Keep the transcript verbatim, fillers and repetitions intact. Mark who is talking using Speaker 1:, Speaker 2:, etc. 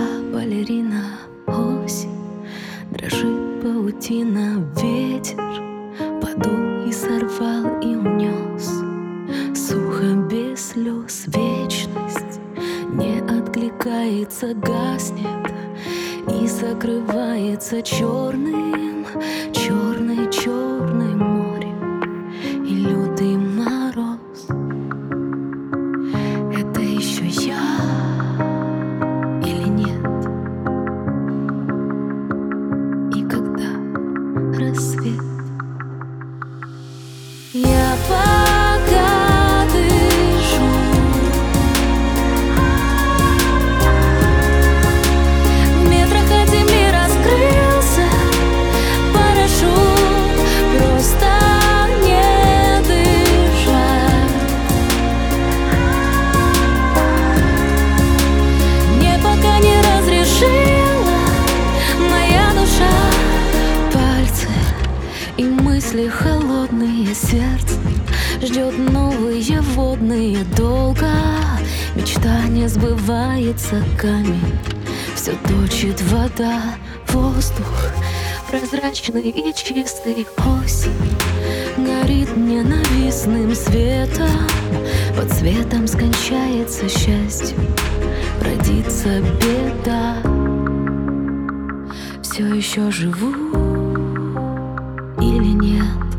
Speaker 1: балерина, осень, дрожит паутина, ветер подул и сорвал и унес. Сухо без слез вечность не откликается, гаснет и закрывается черным, черной, черной море и лютый мороз. Это еще я или нет? И когда рассвет? Я пока дышу, в метрах от земли раскрылся парашют, просто не дышать. Мне пока не разрешила моя душа. Пальцы и мысли холодные, сердце ждет новые водные долго. Мечта не сбывается, камень все точит вода. Воздух прозрачный и чистый, осень горит ненавистным светом. Под светом скончается счастье, родится беда. Все еще живу или нет?